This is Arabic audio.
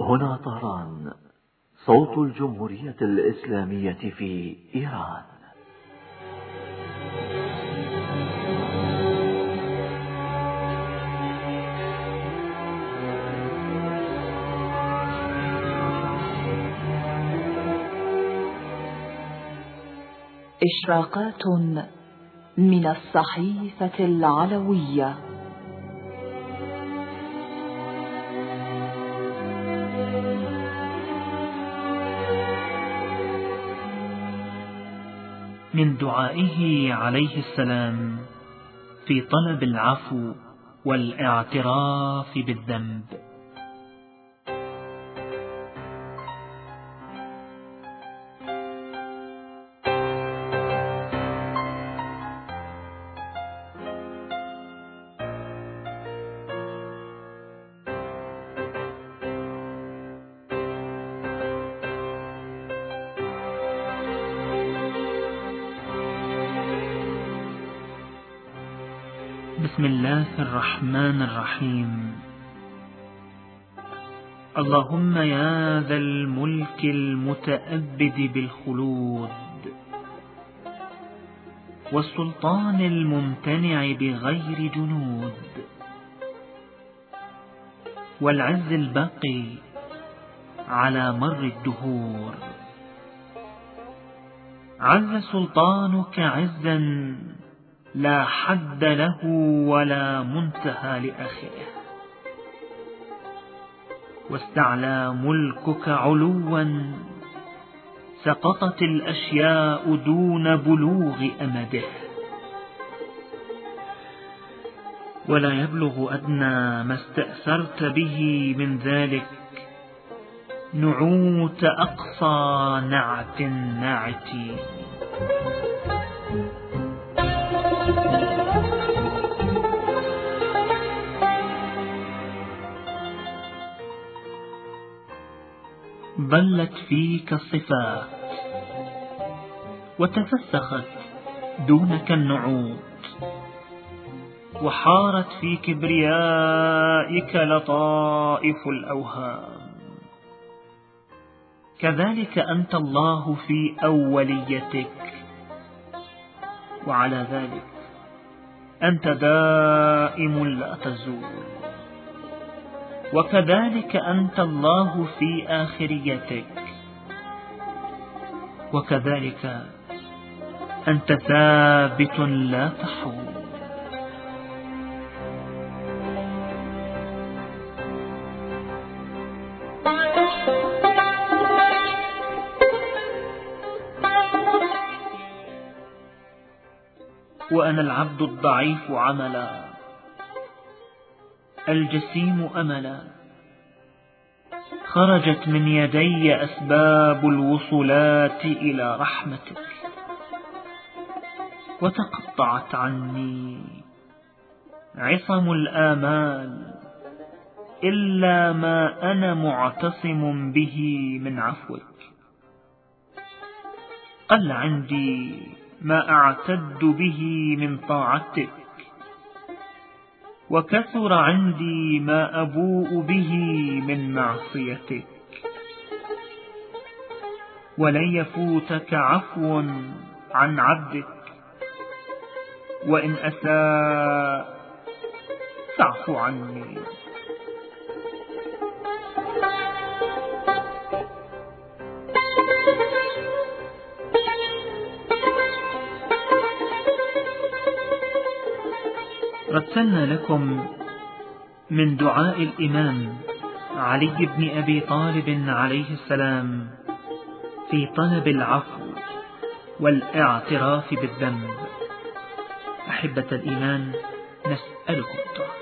هنا طهران، صوت الجمهورية الإسلامية في إيران. إشراقات من الصحيفة العلوية. من دعائه عليه السلام في طلب العفو والاعتراف بالذنب. بسم الله الرحمن الرحيم. اللهم يا ذا الملك المتأبد بالخلود والسلطان الممتنع بغير جنود والعز الباقي على مر الدهور، عز سلطانك عزا لا حد له ولا منتهى لآخره، واستعلى ملكك علوا سقطت الأشياء دون بلوغ أمده، ولا يبلغ أدنى ما استأثرت به من ذلك نعوت أقصى نعت ناعتين. ظلت فيك الصفات وتفسخت دونك النعوت، وحارت في كبريائك لطائف الأوهام. كذلك أنت الله في أوليتك، وعلى ذلك أنت دائم لا تزول، وكذلك أنت الله في آخريتك، وكذلك أنت ثابت لا تحول. وأنا العبد الضعيف عملا، الجسيم أملا، خرجت من يدي أسباب الوصولات إلى رحمتك، وتقطعت عني عصم الآمال إلا ما أنا معتصم به من عفوك. قل عندي ما أعتد به من طاعتك، وكثر عندي ما أبوء به من معصيتك، ولن يفوتك عفو عن عبدك، وإن أساء فاعف عني. رتلنا لكم من دعاء الإمام علي بن أبي طالب عليه السلام في طلب العفو والاعتراف بالذنب. أحبة الإيمان، نسألكم الدعاء.